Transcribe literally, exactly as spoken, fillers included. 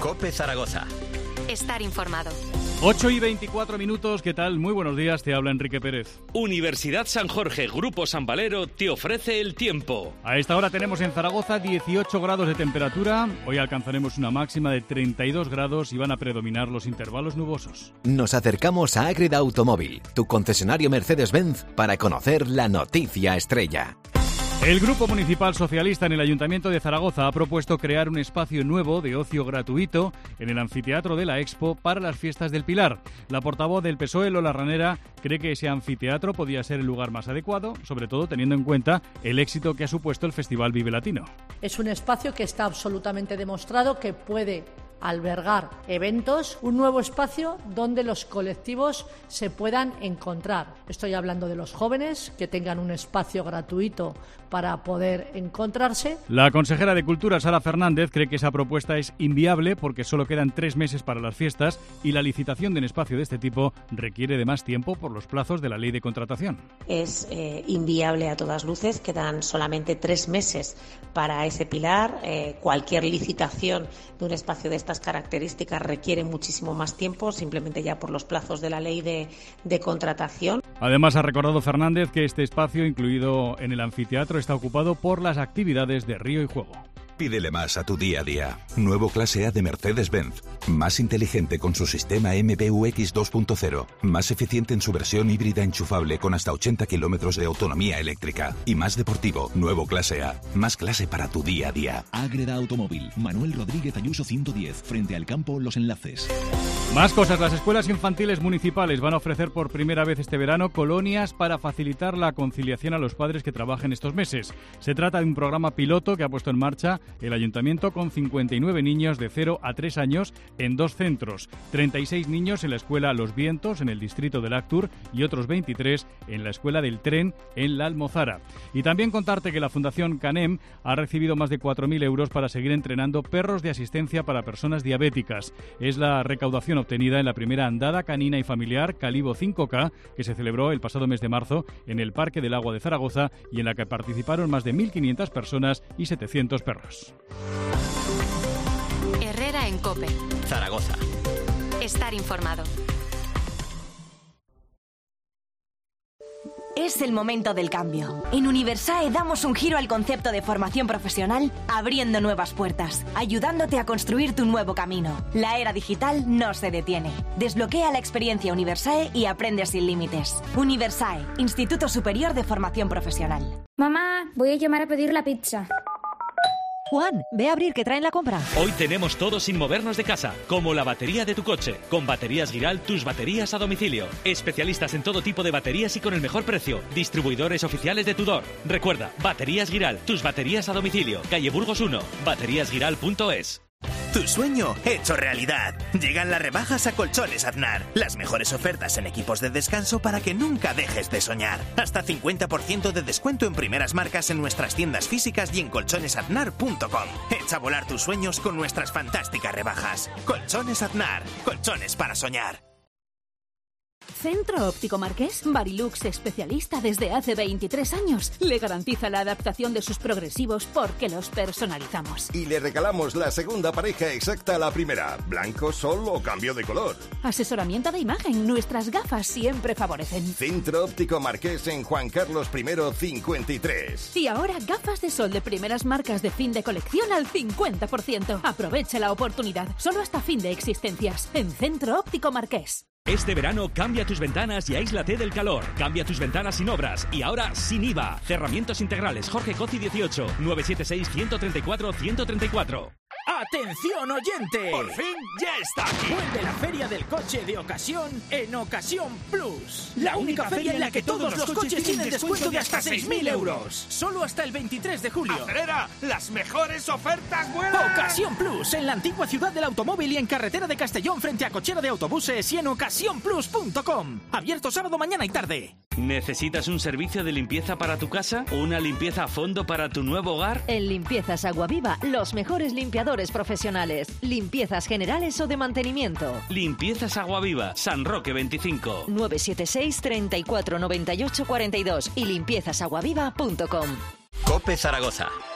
COPE Zaragoza. Estar informado. ocho y veinticuatro minutos, ¿qué tal? Muy buenos días, te habla Enrique Pérez. Universidad San Jorge, Grupo San Valero, te ofrece el tiempo. A esta hora tenemos en Zaragoza dieciocho grados de temperatura, hoy alcanzaremos una máxima de treinta y dos grados y van a predominar los intervalos nubosos. Nos acercamos a Ágreda Automóvil, tu concesionario Mercedes-Benz, para conocer la noticia estrella. El Grupo Municipal Socialista en el Ayuntamiento de Zaragoza ha propuesto crear un espacio nuevo de ocio gratuito en el anfiteatro de la Expo para las fiestas del Pilar. La portavoz del P S O E, Lola Ranera, cree que ese anfiteatro podría ser el lugar más adecuado, sobre todo teniendo en cuenta el éxito que ha supuesto el Festival Vive Latino. Es un espacio que está absolutamente demostrado que puede albergar eventos, un nuevo espacio donde los colectivos se puedan encontrar. Estoy hablando de los jóvenes, que tengan un espacio gratuito para poder encontrarse. La consejera de Cultura, Sara Fernández, cree que esa propuesta es inviable porque solo quedan tres meses para las fiestas y la licitación de un espacio de este tipo requiere de más tiempo por los plazos de la ley de contratación. Es eh, inviable a todas luces, quedan solamente tres meses para ese pilar. Eh, cualquier licitación de un espacio de estas características requiere muchísimo más tiempo, simplemente ya por los plazos de la ley de, de contratación. Además, ha recordado Fernández que este espacio, incluido en el anfiteatro, está ocupado por las actividades de Río y Juego. Pídele más a tu día a día. Nuevo clase A de Mercedes-Benz. Más inteligente con su sistema M B U X dos punto cero. Más eficiente en su versión híbrida enchufable con hasta ochenta kilómetros de autonomía eléctrica. Y más deportivo. Nuevo clase A. Más clase para tu día a día. Ágreda Automóvil. Manuel Rodríguez Ayuso ciento diez. Frente al campo Los Enlaces. Más cosas. Las escuelas infantiles municipales van a ofrecer por primera vez este verano colonias para facilitar la conciliación a los padres que trabajen estos meses. Se trata de un programa piloto que ha puesto en marcha el Ayuntamiento con cincuenta y nueve niños de cero a tres años en dos centros, treinta y seis niños en la escuela Los Vientos en el distrito del Actur y otros veintitrés en la escuela del Tren en la Almozara. Y también contarte que la Fundación Canem ha recibido más de cuatro mil euros para seguir entrenando perros de asistencia para personas diabéticas. Es la recaudación obtenida en la primera andada canina y familiar Calibo cinco K que se celebró el pasado mes de marzo en el Parque del Agua de Zaragoza y en la que participaron más de mil quinientas personas y setecientos perros. Herrera en COPE. Zaragoza. Estar informado. Es el momento del cambio. En Universae damos un giro al concepto de formación profesional, abriendo nuevas puertas, ayudándote a construir tu nuevo camino. La era digital no se detiene. Desbloquea la experiencia Universae y aprende sin límites. Universae, Instituto Superior de Formación Profesional. Mamá, voy a llamar a pedir la pizza. Juan, ve a abrir que traen la compra. Hoy tenemos todo sin movernos de casa, como la batería de tu coche. Con Baterías Giral, tus baterías a domicilio. Especialistas en todo tipo de baterías y con el mejor precio. Distribuidores oficiales de Tudor. Recuerda, Baterías Giral, tus baterías a domicilio. Calle Burgos uno, baterías giral punto es. Tu sueño hecho realidad. Llegan las rebajas a Colchones Aznar. Las mejores ofertas en equipos de descanso para que nunca dejes de soñar. Hasta cincuenta por ciento de descuento en primeras marcas en nuestras tiendas físicas y en colchones aznar punto com. Echa a volar tus sueños con nuestras fantásticas rebajas. Colchones Aznar. Colchones para soñar. Centro Óptico Marqués, Barilux especialista desde hace veintitrés años. Le garantiza la adaptación de sus progresivos porque los personalizamos. Y le regalamos la segunda pareja exacta a la primera. Blanco, sol o cambio de color. Asesoramiento de imagen. Nuestras gafas siempre favorecen. Centro Óptico Marqués en Juan Carlos primero cincuenta y tres. Y ahora gafas de sol de primeras marcas de fin de colección al cincuenta por ciento. Aprovecha la oportunidad. Solo hasta fin de existencias. En Centro Óptico Marqués. Este verano cambia tus ventanas y aíslate del calor. Cambia tus ventanas sin obras y ahora sin I V A. Cerramientos integrales Jorge Coci dieciocho, nueve siete seis, uno tres cuatro, uno tres cuatro. ¡Atención oyente! ¡Por fin ya está aquí! Vuelve la Feria del Coche de Ocasión en Ocasión Plus. La, la única feria en la que todos los coches tienen descuento de hasta seis mil euros. Solo hasta el veintitrés de julio. ¡Acelera! ¡Las mejores ofertas vuelan! Ocasión Plus, en la antigua ciudad del automóvil y en carretera de Castellón frente a Cochera de Autobuses y en ocasión plus punto com. Abierto sábado, mañana y tarde. ¿Necesitas un servicio de limpieza para tu casa? ¿Una limpieza a fondo para tu nuevo hogar? En Limpiezas Aguaviva, los mejores limpiadores profesionales. Limpiezas generales o de mantenimiento. Limpiezas Aguaviva, San Roque veinticinco. nueve siete seis, treinta y cuatro, noventa y ocho, cuarenta y dos y limpiezas aguaviva punto com. COPE Zaragoza.